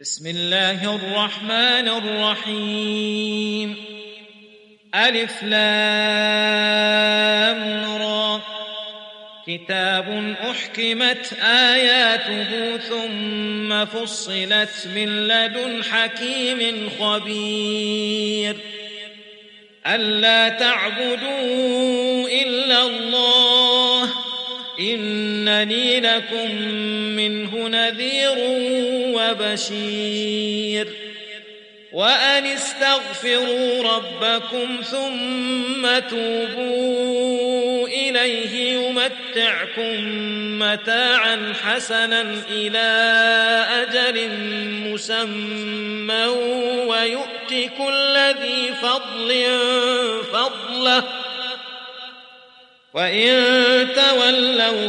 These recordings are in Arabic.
بسم الله الرحمن الرحيم. ألف لام را. كتاب أحكمت آياته ثم فصلت من لدن حكيم خبير. ألا تعبدوا إلا الله إنني لكم منه نذير وبشير. وأن استغفروا ربكم ثم توبوا إليه يمتعكم متاعا حسنا إلى أجل مسمى ويؤت كل ذي فضل فضله وإن تولوا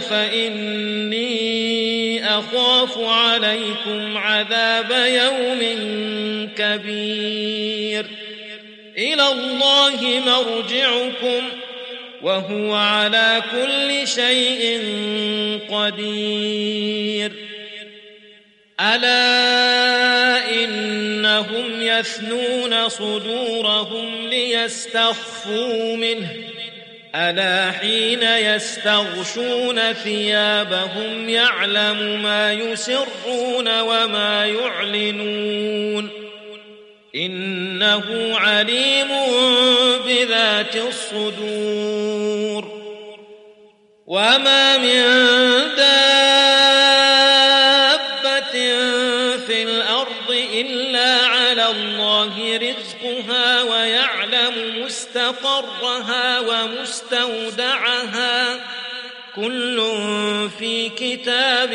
فإني أخاف عليكم عذاب يوم كبير. إلى الله مرجعكم وهو على كل شيء قدير. ألا إنهم يثنون صدورهم ليستخفوا منه ألا حين يستغشون ثيابهم يعلم ما يسرون وما يعلنون إنه عليم بذات الصدور. وما من دابة في الأرض إلا على الله رزقها ويعلم مستقرها ومستودعها كل في كتاب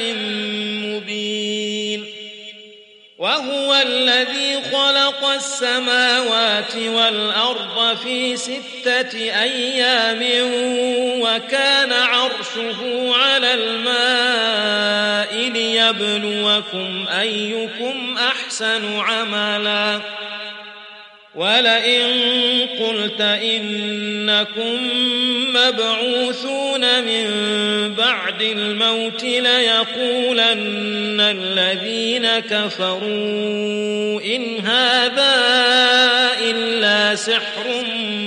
مبين. وهو الذي خلق السماوات والأرض في 6 أيام وكان عرشه على الماء ليبلوكم أيكم أحسن عملا. ولئن قلت إنكم مبعوثون من بعد الموت ليقولن الذين كفروا إن هذا إلا سحر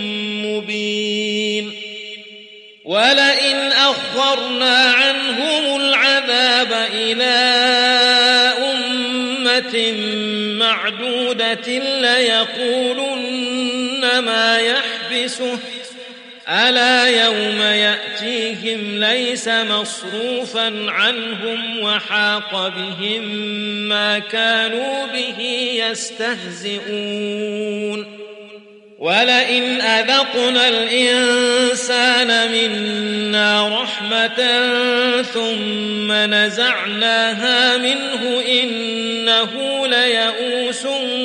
مبين. ولئن أخرنا عنهم العذاب إلى أمة معدودة ليقولن ما يحبسه ألا يوم يأتيهم ليس مصروفا عنهم وحاق بهم ما كانوا به يستهزئون. ولئن أذقنا الإنسان منا رحمة ثم نزعناها منه إنه ليئوس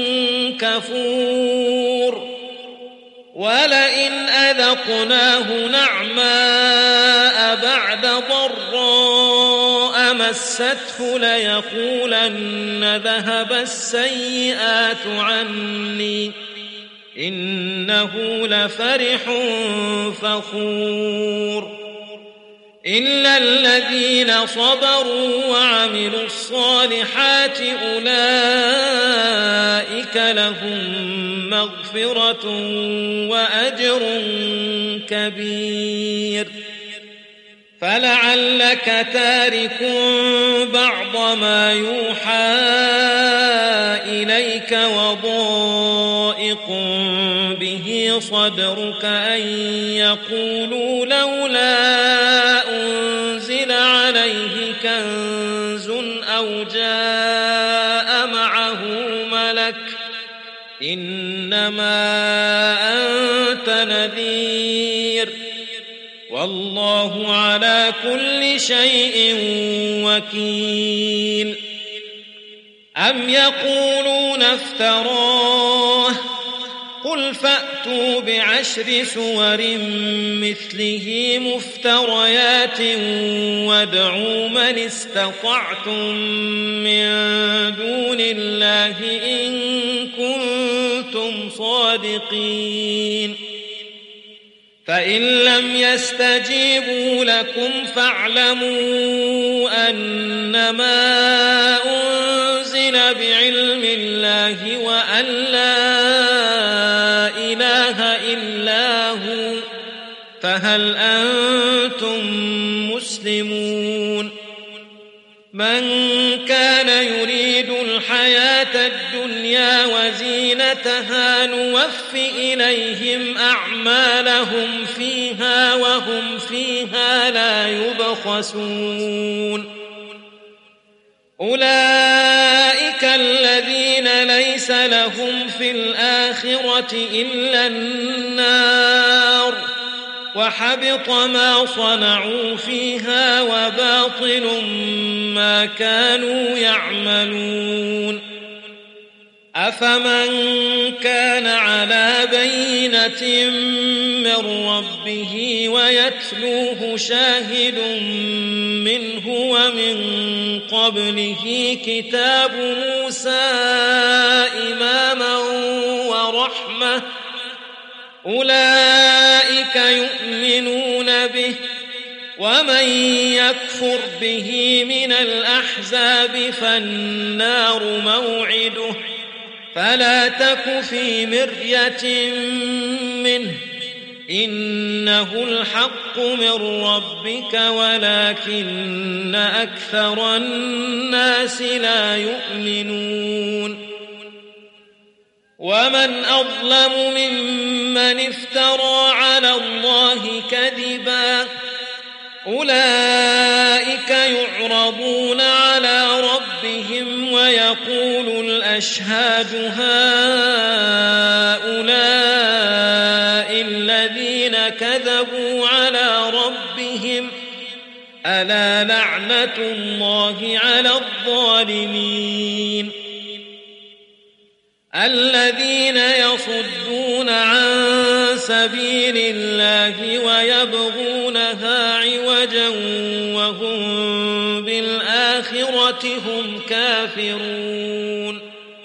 كفور. ولئن أذقناه نعماء بعد ضراء مسته ليقولن ذهب السيئات عني إنه لفرح فخور. إلا الذين صبروا وعملوا الصالحات أولئك لهم مغفرة وأجر كبير. فلعلك تارك بعض ما يوحى إليك وضائق به صدرك أن يقولوا لولا أنزل عليه كنز أو جاء معه ملك إنما أنت نذير والله على كل شيء وكيل. أم يقولون افتراه قل فأتوا ب10 سور مثله مفتريات وادعوا من استطعتم من دون الله إن كنتم صادقين. فإن لم يستجيبوا لكم فاعلموا أنما أنزل بعلم الله وأن لا إله إلا هو، فهل أنتم مسلمون؟ من كان يريد الحياة الدنيا وزينتها نوف إليهم أعمالهم فيها وهم فيها لا يبخسون. أولئك الذين ليس لهم في الآخرة إلا النار، وحبط ما صنعوا فيها وباطل ما كانوا يعملون. أفمن كان على بينة من ربه ويتلوه شاهد منه ومن قبله كتاب موسى إماما ورحمة، أولئك يؤمنون به، ومن يكفر به من الأحزاب فالنار موعده، فلا تك في مرية منه، إنه الحق من ربك ولكن أكثر الناس لا يؤمنون. ومن أظلم ممن افترى على الله كذبا، أولئك يعرضون على ربهم ويقول الأشهاد هؤلاء الذين كذبوا على ربهم، ألا لعنة الله على الظالمين. الذين يصدون عن سبيل الله ويبغونها عوجا وهم بالآخرة هم كافرون،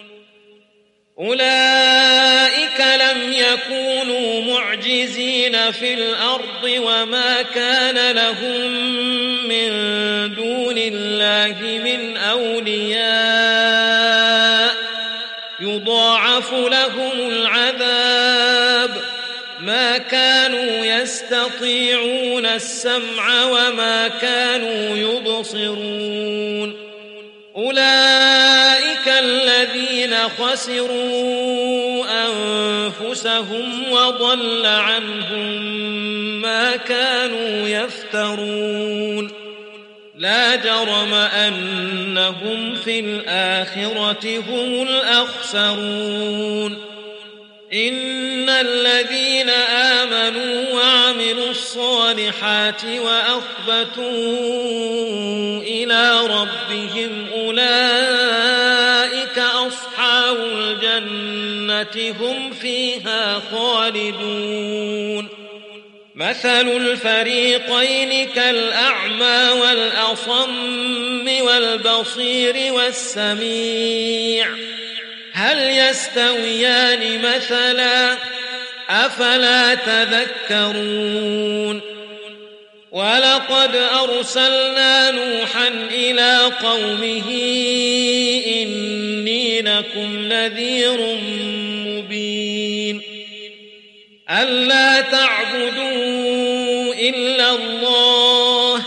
أولئك لم يكونوا معجزين في الأرض وما كان لهم من دون الله من أولياء، يضاعف لهم العذاب، ما كانوا يستطيعون السمع وما كانوا يبصرون. أولئك الذين خسروا أنفسهم وضل عنهم ما كانوا يفترون، لا جرم أنهم في الآخرة هم الأخسرون. إن الذين آمنوا وعملوا الصالحات وأخبتوا إلى ربهم أولئك أصحاب الجنة هم فيها خالدون. مثل الفريقين كالأعمى والأصم والبصير والسميع، هل يستويان مثلا؟ أفلا تذكرون. ولقد أرسلنا نوحا إلى قومه إني لكم نذير مبين، ألا تعبدوا إلا الله،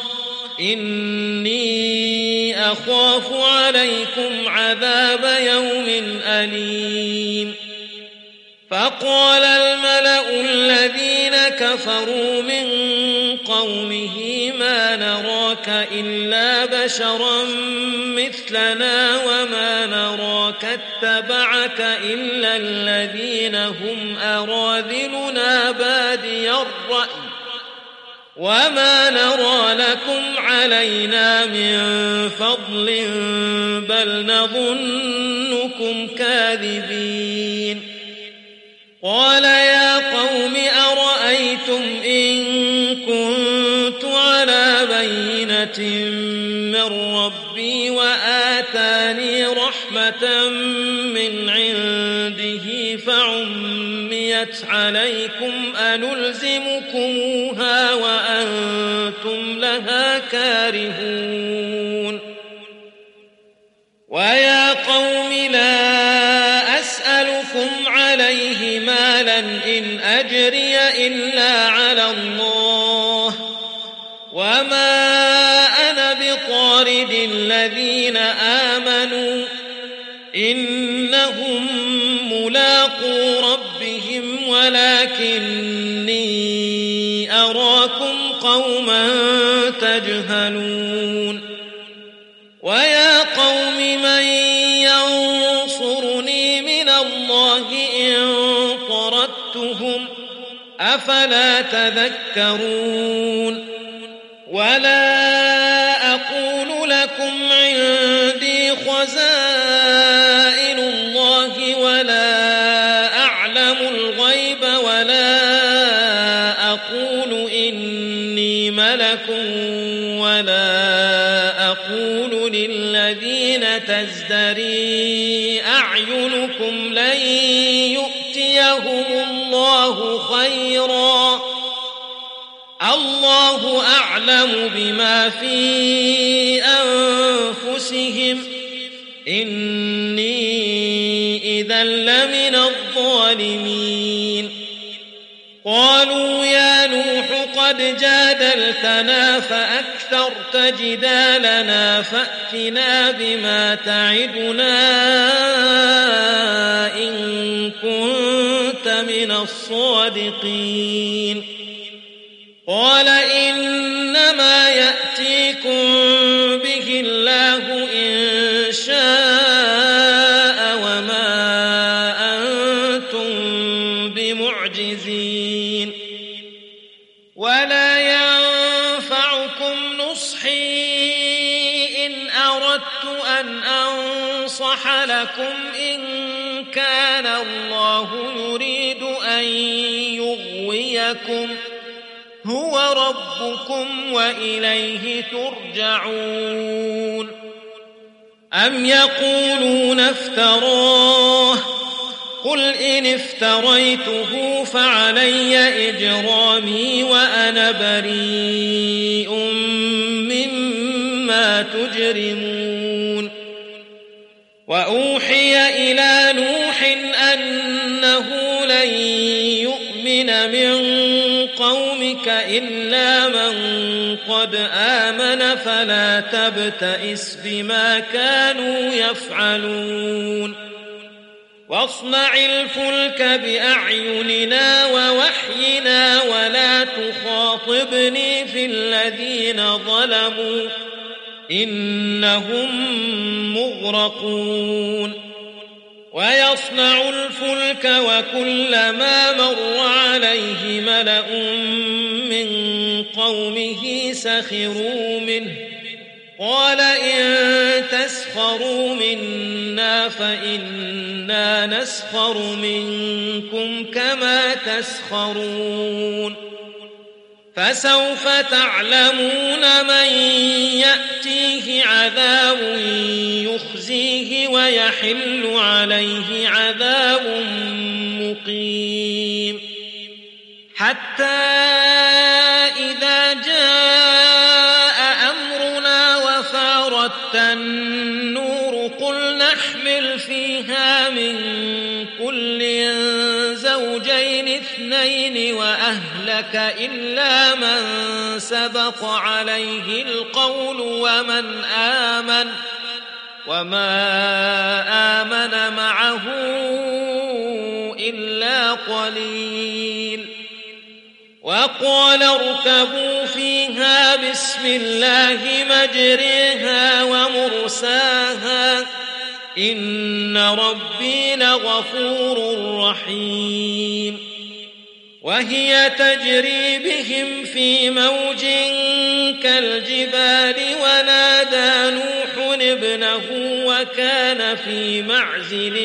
إني أخاف عليكم عذاب يوم أليم. فقال الملأ الذين كفروا من قومه ما نراك إلا بشرا مثلنا وما نراك اتبعك إلا الذين هم أراذلنا بادي الرأي وما نرى لكم علينا من فضل بل نظنكم كاذبين. قال يا قوم أرأيتم إن كنت على بينة من ربي وآتاني رحمة من عنده فعميت عليكم أنلزمكموها وأنتم لها كارهون. ويا قوم أسألكم عليه مالا إن أجري إلا على الله وما أنا بطارد الذين آمنوا إنهم ملاقو ربهم ولكني أراكم قوما تجهلون ويا قوم من ينصرني من الله إن طردتهم أفلا تذكرون ولا أقول لكم عندي خزائن الله ولا أعلم الغيب ولا أقول إني ملك ولا أقول للذين تزدري أعينكم لن يؤتيهم الله خيرا الله أعلم بما في أنفسهم إني إذا لمن الظالمين قالوا يا نوح قد جادلتنا فأكثرت جدالنا فأتنا بما تعدنا إن كنت من الصادقين قال إنما يأتيكم به الله إن شاء وما أنتم بمعجزين ولا ينفعكم نصحي إن أردت أن أنصح لكم إن كان الله يريد أن يغويكم هو ربكم وإليه ترجعون أم يقولون افتراه قل إن افتريته فعلي إجرامي وأنا بريء مما تجرمون وأوحي إلى نوح أنه لن يؤمن من قومك إلا من قد آمن فلا تبتئس بما كانوا يفعلون واصنع الفلك بأعيننا ووحينا ولا تخاطبني في الذين ظلموا إنهم مغرقون ويصنع الفلك وكلما مر عليه ملأ من قومه سخروا منه قال إن تسخروا منا فإنا نسخر منكم كما تسخرون فسوف تعلمون من يأتيه عذاب يخزيه ويحل عليه عذاب مقيم حتى إذا جاء أمرنا وفارت النور قل نحمل فيها من كل زوجين اثنين وأهلك إلا من سبق عليه القول وما آمن معه إلا قليل وقال اركبوا فيها بسم الله مجريها ومرساها إن ربي لغفور رحيم وهي تجري بهم في موج كالجبال ونادى نوح ابنه وكان في معزل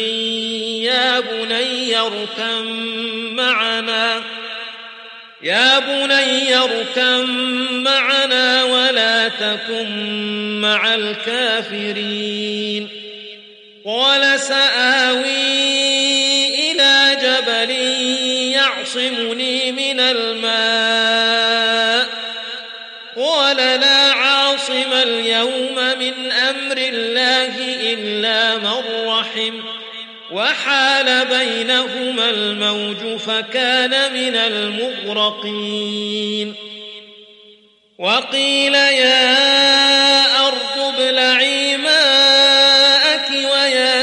يا بني اركم معنا ولا تكن مع الكافرين قال سآوي إلى جبل يعصمني من الماء قال لا عاصم اليوم من أمر الله إلا من رحم وحال بينهما الموج فكان من المغرقين وقيل يا أرض ابلعي ماءك ويا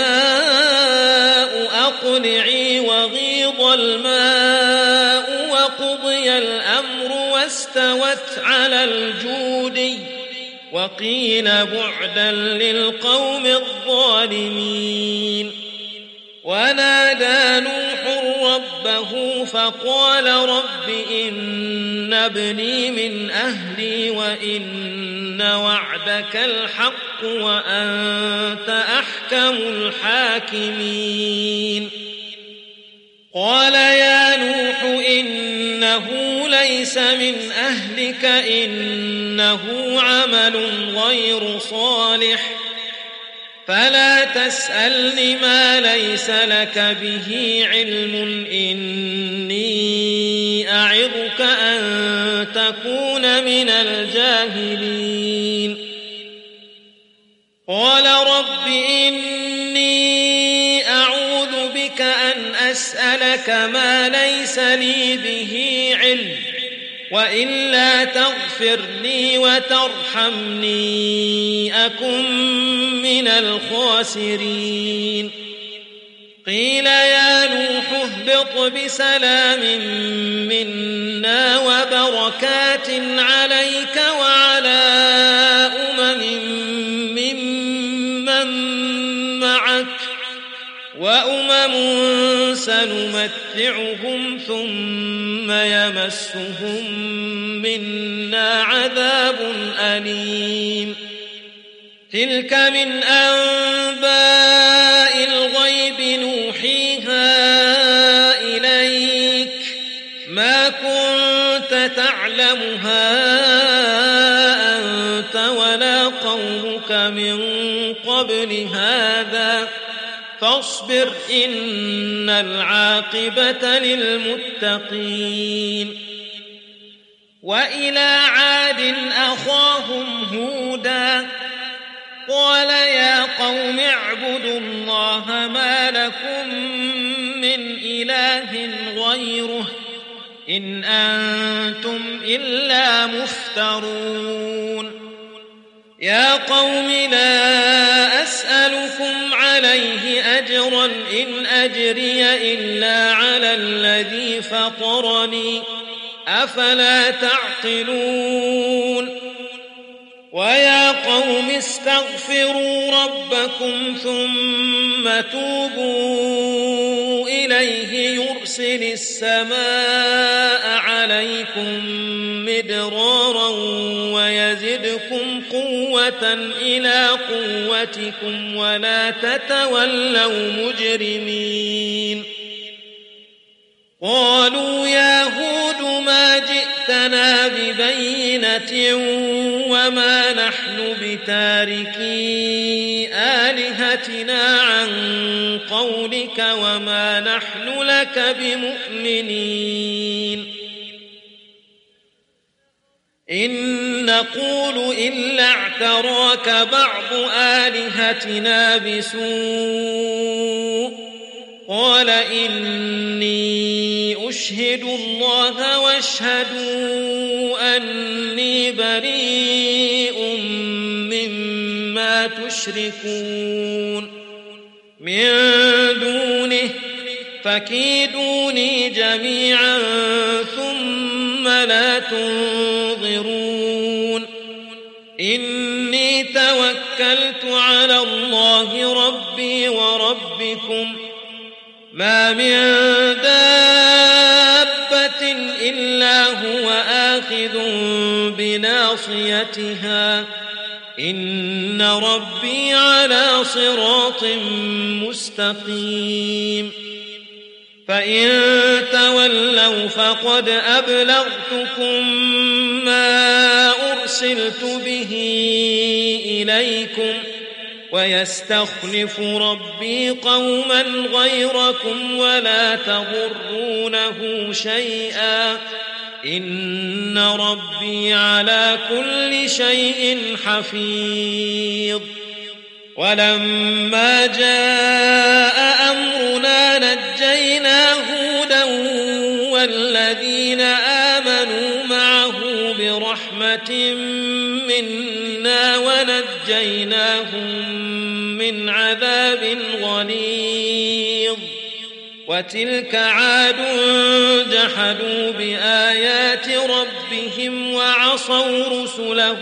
سماء أقلعي وغيض الماء وقضي الأمر واستوت على الجودي وقيل بعدا للقوم الظالمين ونادى نوح ربه فقال رب إن ابني من أهلي وإن وعدك الحق وأنت أحكم الحاكمين قال يا نوح إنه ليس من أهلك إنه عمل غير صالح فلا تسألني ما ليس لك به علم إني أعظك أن تكون من الجاهلين قال رب إني أعوذ بك أن أسألك ما ليس لي به علم وإلا تغفر لي وترحمني أكن من الخاسرين قيل يا نوح اهبط بسلام منا وبركات عليك وعلى ممن معك وأمم سنمتعهم ثم يمسهم منا عذاب أليم تلك من أنباء الغيب نوحيها إليك ما كنت تعلمها أنت ولا قومك من قبل هذا فاصبر إن العاقبة للمتقين وإلى عاد أخاهم هودا قال يا قوم اعبدوا الله ما لكم من إله غيره إن أنتم إلا مفترون يا قوم لا أسألكم عليه أجرا إن أجري إلا على الذي فطرني أفلا تعقلون ويا قوم استغفروا ربكم ثم توبوا إليه يرسل السماء عليكم مدرارا ويزدكم قوة إلى قوتكم ولا تتولوا مجرمين قالوا يا هود ما جئتنا ببينة وما نحن بتاركي آلهتنا عن قولك وما نحن لك بمؤمنين إن نقول إلا اعتراك بعض آلهتنا بسوء قال إني أشهد الله واشهدوا أني بريء مما تشركون من دونه فكيدوني جميعا ثم لا تنظرون إني توكلت على الله ربي وربكم ما من دابة إلا هو آخذ بناصيتها إن ربي على صراط مستقيم فإن تولوا فقد أبلغتكم ما أرسلت به إليكم ويستخلف ربي قوما غيركم ولا تضرونه شيئا إن ربي على كل شيء حفيظ ولما جاء ونجيناهم من عذاب غليظ وتلك عاد جحدوا بآيات ربهم وعصوا رسله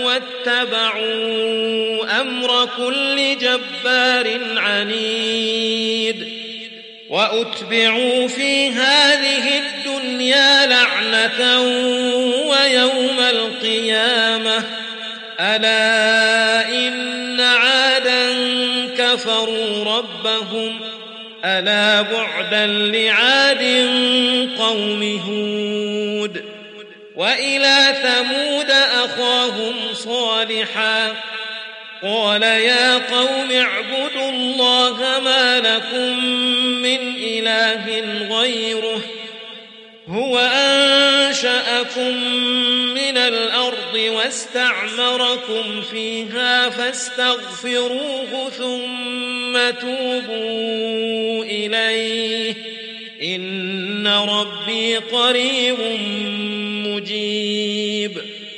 واتبعوا أمر كل جبار عنيد وأتبعوا في هذه الدنيا لعنة ويوم القيامة ألا إن عادا كفروا ربهم ألا بعدا لعاد قوم هود وإلى ثمود أخاهم صالحا قال يا قوم اعبدوا الله ما لكم من إله غيره هو أنشأكم من الأرض واستعمركم فيها فاستغفروه ثم توبوا إليه إن ربي قريب مجيب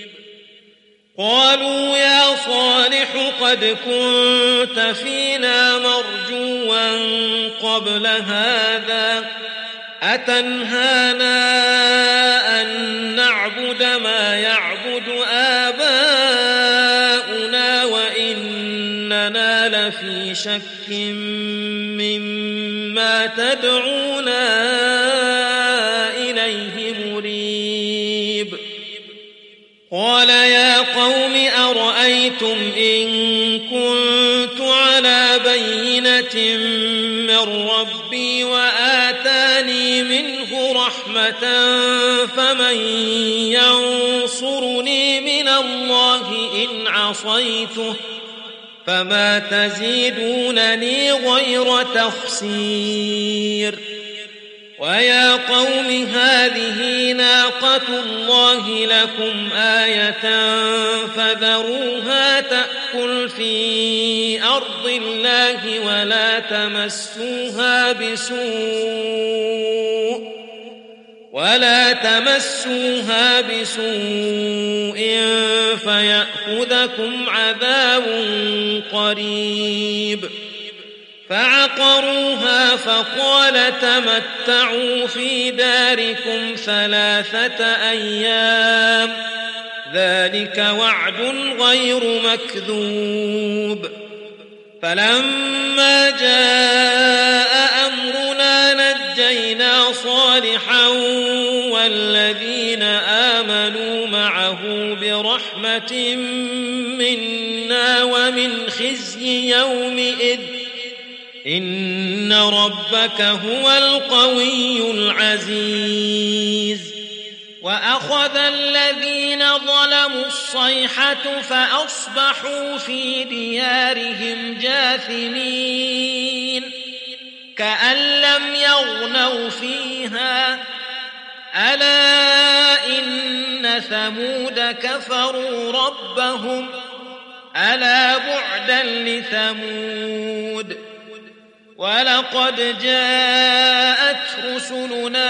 قالوا يا صالح قد كنت فينا مرجوا قبل هذا أتنهانا أن نعبد ما يعبد آباؤنا وإننا لفي شك مما تدعونا إليه مريب قال يا قوم أرأيتم إن كنت على بينة من ربي وآتاني منه رحمة فمن ينصرني من الله إن عصيته فما تزيدونني غير تخسير ويا قوم هذه ناقة الله لكم آية فذروها تأكل في أرض الله ولا تمسوها بسوء فيأخذكم عذاب قريب فعقروها فقال تمتعوا في داركم 3 أيام ذلك وعد غير مكذوب فلما جاء أمرنا نجينا صالحا والذين آمنوا معه برحمة منا ومن خزي يومئذ إن ربك هو القوي العزيز وأخذ الذين ظلموا الصيحة فأصبحوا في ديارهم جاثمين كأن لم يغنوا فيها ألا إن ثمود كفروا ربهم ألا بعدا لثمود ولقد جاءت رسلنا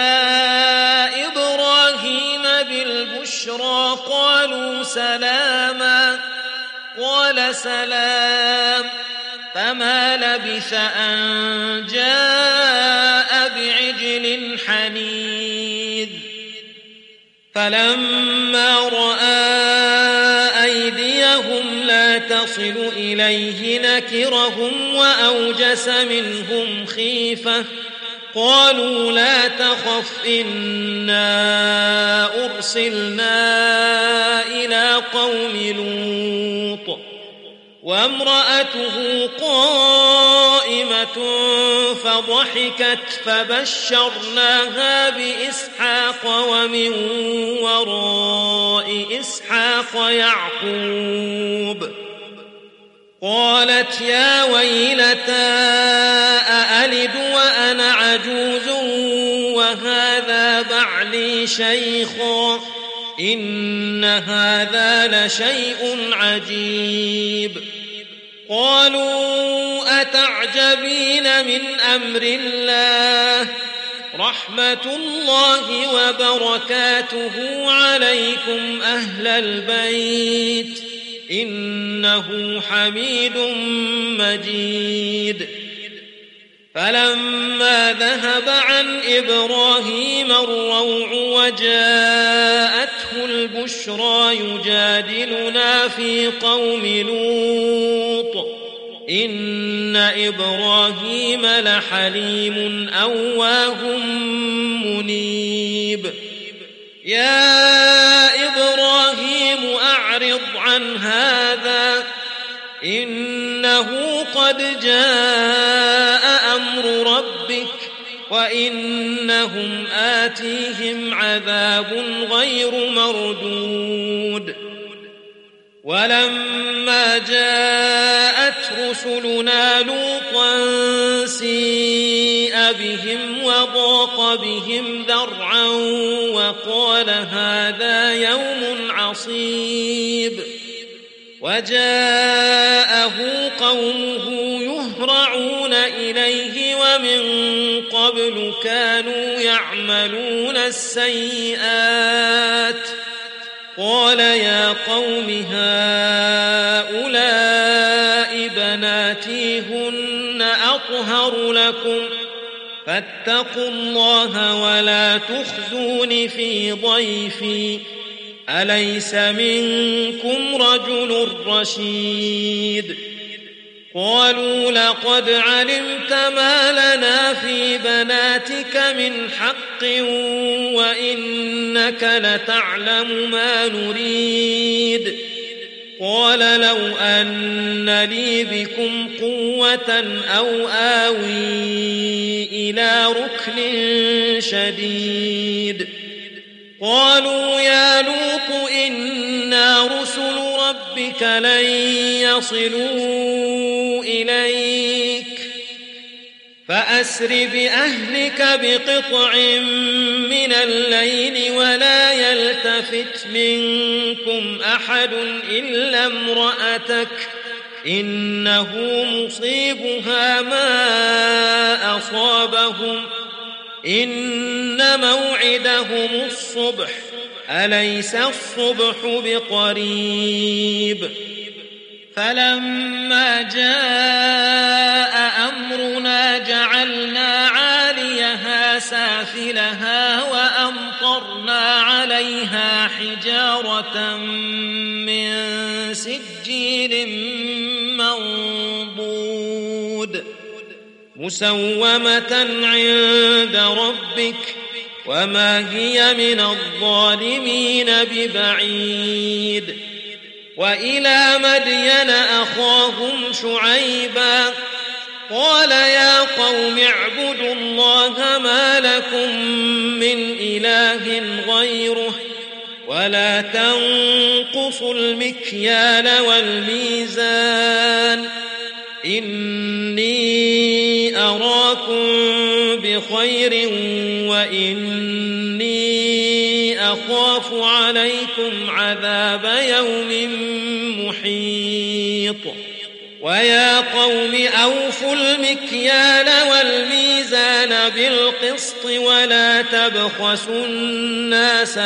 إبراهيم بالبشرى قالوا سلاما قال سلام فما لبث أن جاء بعجل حنيذ فلما رأى أيديهم لا تصل إليه نكرهم وأوجس منهم خيفة قالوا لا تخف إنا أرسلنا إلى قوم لوط وامرأته قائمة فضحكت فبشرناها بإسحاق ومن وراء إسحاق يعقوب قالت يا ويلتى أألد وأنا عجوز وهذا بعلي شيخا إن هذا لشيء عجيب قالوا أتعجبين من أمر الله رحمة الله وبركاته عليكم أهل البيت إنه حميد مجيد فلما ذهب عن إبراهيم الروع وجاءته البشرى يجادلنا في قوم لوط إن إبراهيم لحليم أواه منيب يا إبراهيم أعرض عن هذا إنه قد جاء أمر ربك وإنهم آتيهم عذاب غير مردود ولما جاءت رسلنا لوطا سيء بهم وضاق بهم ذرعا وقال هذا يوم عصيب وجاءه قومه يهرعون إليه ومن قبل كانوا يعملون السيئات قال يا قوم هؤلاء بناتي هن أطهر لكم فاتقوا الله ولا تخزون في ضيفي أليس منكم رجل رشيد قالوا لقد علمت ما لنا في بناتك من حق وإنك لتعلم ما نريد قال لو أن لي بكم قوة أو آوي إلى ركن شديد قالوا يا لوط إنا رسل ربك لن يصلوا إليك فأسر بأهلك بقطع من الليل ولا يلتفت منكم أحد إلا امرأتك إنه مصيبها ما أصابهم إن موعدهم الصبح أليس الصبح بقريب فلما جاء أمرنا جعلنا عاليها سافلها وأمطرنا عليها حجارة من سجيل منضود مسومة عند ربك وما هي من الظالمين ببعيد وإلى مدين أخاهم شعيبا قال يا قوم اعبدوا الله ما لكم من إله غيره ولا تنقصوا المكيال والميزان إني أراكم بخير وإني أخاف عليكم عذاب يوم محيط ويا قوم أوفوا المكيال والميزان بالقسط ولا تبخسوا الناس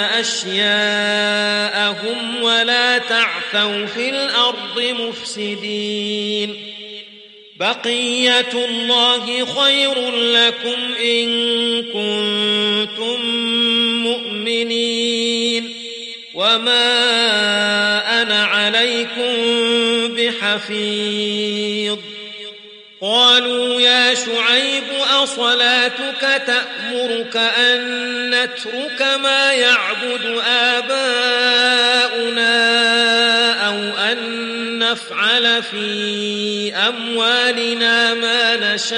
أشياءهم ولا تعثوا في الأرض مفسدين بقية الله خير لكم إن كنتم مؤمنين وما أنا عليكم بحفيظ قالوا يا شعيب أصلاتك تأمرك أن نترك ما يعبد آباؤنا أو أن نفعل في أموالنا ما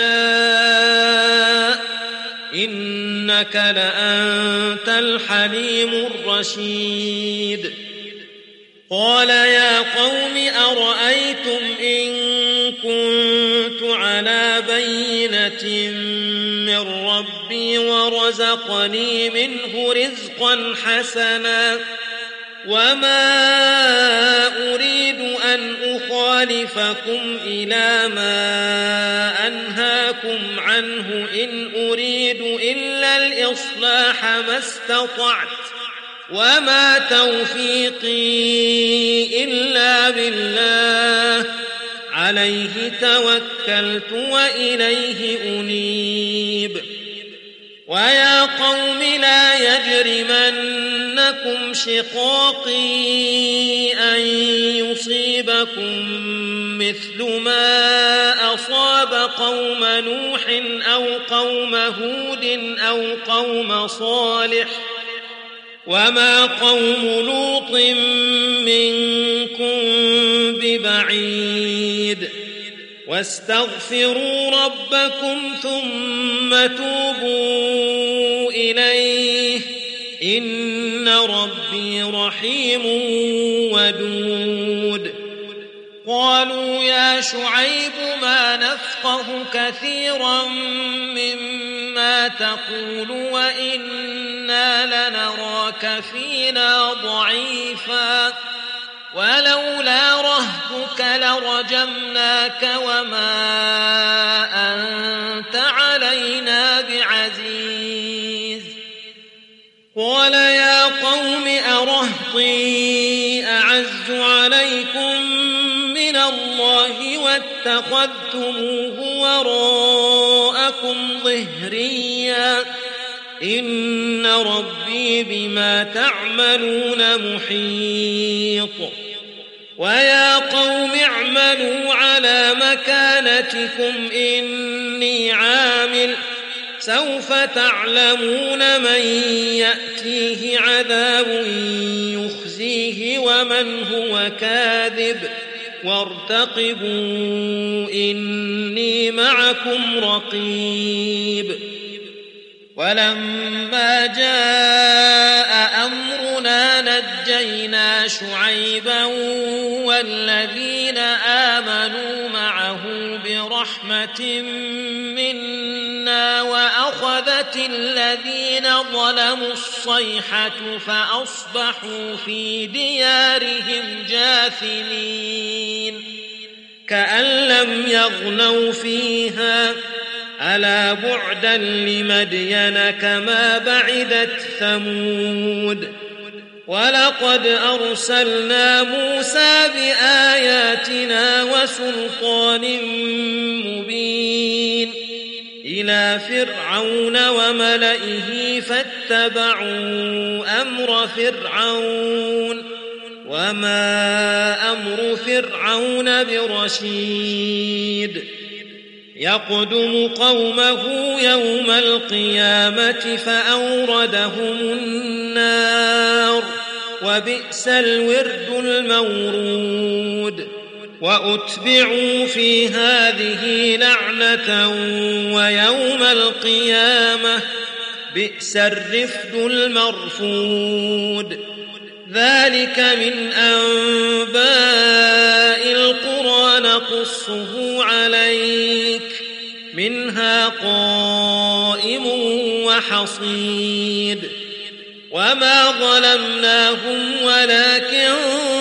نشاء إنك لأنت الحليم الرشيد قال يا قوم أرأيتم إن كنت على بينة من ربي ورزقني منه رزقا حسنا وما أريد أن أخالفكم إلى ما أنهاكم عنه إن أريد إلا الإصلاح ما استطعت وما توفيقي إلا بالله عليه توكلت وإليه أنيب ويا قوم لا يجرمنكم شقاقي أن يصيبكم مثل ما أصاب قوم نوح أو قوم هود أو قوم صالح وما قوم لوط منكم ببعيد واستغفروا ربكم ثم توبوا إليه إن ربي رحيم ودود قالوا يا شعيب ما نفقه كثيرا مما تقول وإنا لنراك فينا ضعيفا ولولا رهتك لرجمناك وما أنت علينا بعزيز قال يا قوم أرهطي أعز عليكم من الله واتخذتموه وراءكم ظهريا إن ربي بما تعملون محيط ويا قوم اعملوا على مكانتكم إني عامل سوف تعلمون من يأتيه عذاب يخزيه ومن هو كاذب وارتقبوا إني معكم رقيب ولما جاء أمرنا نجينا شعيبا والذين آمنوا معه برحمة منا وأخذت الذين ظلموا الصيحة فأصبحوا في ديارهم جاثمين كأن لم يغنوا فيها ألا بعدا لمدين كما بعدت ثمود ولقد أرسلنا موسى بآياتنا وسلطان مبين إلى فرعون وملئه فاتبعوا أمر فرعون وما أمر فرعون برشيد يقدم قومه يوم القيامة فأوردهم النار وبئس الورد المورود وأتبعوا في هذه لعنة ويوم القيامة بئس الرفد المرفود ذلك من أنباء القرى نقصه عليك منها قائم وحصيد وما ظلمناهم ولكن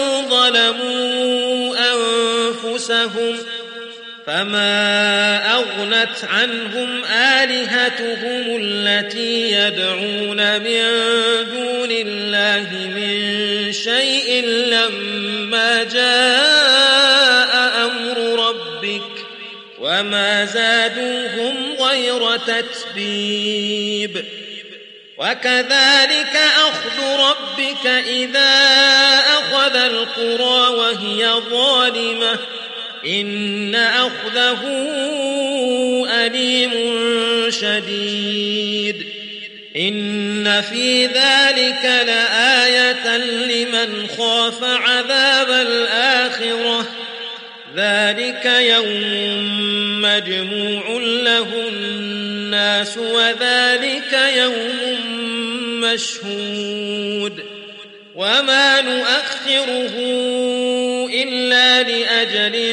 ظلموا أنفسهم فما أغنت عنهم آلهتهم التي يدعون من دون الله من شيء لما جاء أمر ربك وما زادوهم غير تتبيب وكذلك أخذ ربك إذا أخذ القرى وهي ظالمة إن أخذه أليم شديد إن في ذلك لآية لمن خاف عذاب الآخرة ذلك يوم مجموع له الناس وذلك يوم مشهود وما نؤخره إلا لأجل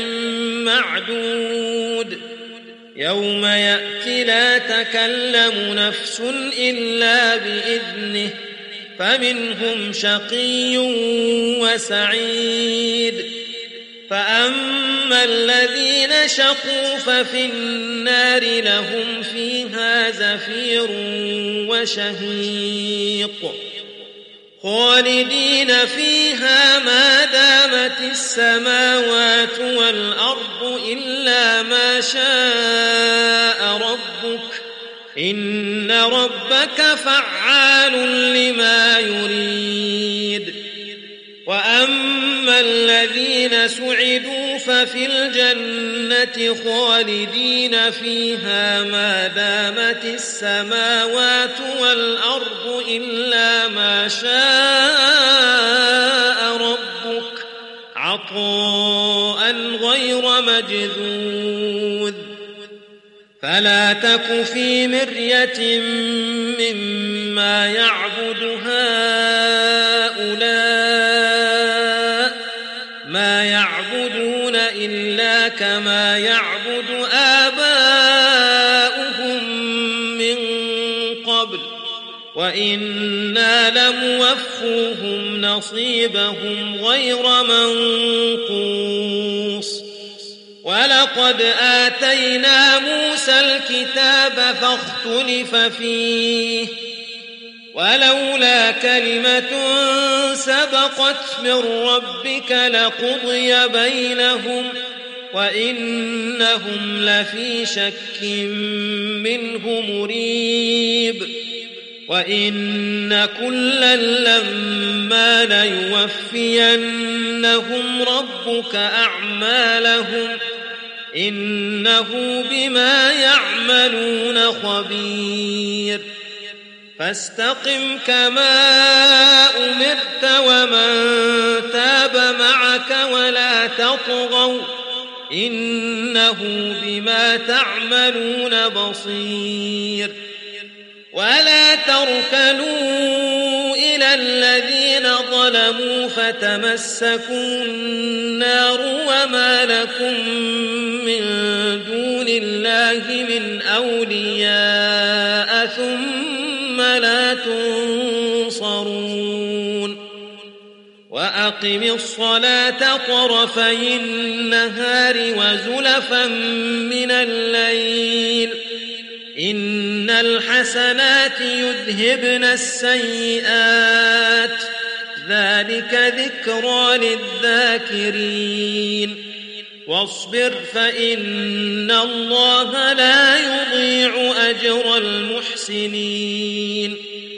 معدود يوم يأتي لا تكلم نفس إلا بإذنه فمنهم شقي وسعيد فأما الذين شقوا ففي النار لهم فيها زفير وشهيق خالدين فيها ما دامت السماوات والأرض إلا ما شاء ربك إن ربك فعال لما يريد. وأما الذين سعدوا ففي الجنة خالدين فيها ما دامت السماوات والأرض إلا ما شاء ربك عطاء غير مجذوذ. فلا تك في مرية مما يعبد هؤلاء ما يعبدون إلا كما يعبد آباؤهم من قبل وإنا لموفوهم نصيبهم غير منقوص. ولقد آتينا موسى الكتاب فاختلف فيه ولولا كلمة سبقت من ربك لقضي بينهم وإنهم لفي شك منه مريب. وإن كلا لما ليوفينهم ربك أعمالهم إنه بما يعملون خبير. فاستقم كما أمرت ومن تاب معك ولا تطغوا إنه بما تعملون بصير. ولا تركنوا إلى الذين ظلموا فتمسكوا النار وما لكم من دون الله من أولياء ثم لا تنصرون. وأقم الصلاة طرفي النهار وزلفا من الليل إن الحسنات يذهبن السيئات ذلك ذكرى للذاكرين. واصبر فإن الله لا يضيع أجر المحسنين.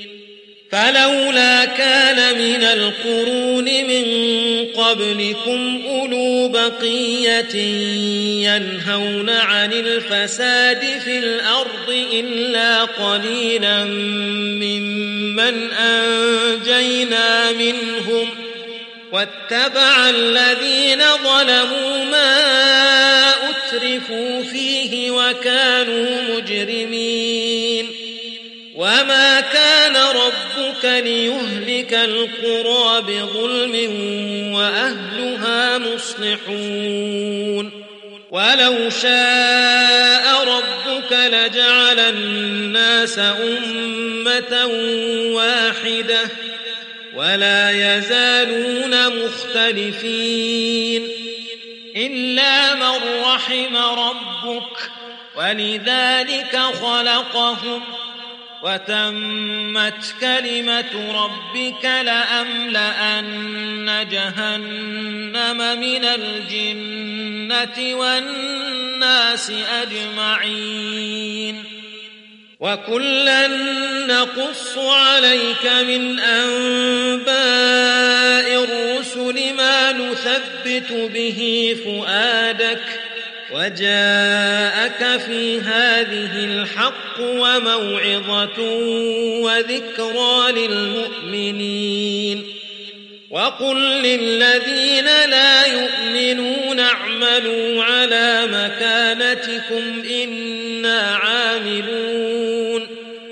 فلولا كان من القرون من قبلكم أولو بقية ينهون عن الفساد في الأرض إلا قليلا ممن أنجينا منهم واتبع الذين ظلموا ما أترفوا فيه وكانوا مجرمين. وما كان ربك ليهلك القرى بظلم وأهلها مصلحون. ولو شاء ربك لجعل الناس أمة واحدة ولا يزالون مختلفين إلا من رحم ربك ولذلك خلقهم وتمت كلمة ربك لأملأن جهنم من الجنة والناس أجمعين. وكلا نقص عليك من أنباء الرسل ما نثبت به فؤادك وجاءك في هذه الحق وموعظة وذكرى للمؤمنين. وقل للذين لا يؤمنون اعملوا على مكانتكم إنا عاملون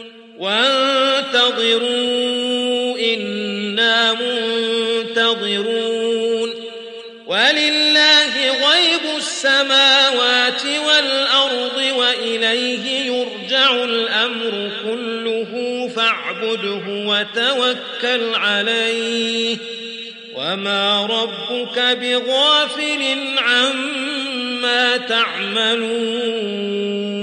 وانتظروا إنا منتظرون. ولله غيب السماوات والأرض وإليه يرجع الأمر كله فاعبده وتوكل عليه وما ربك بغافل عما تعملون.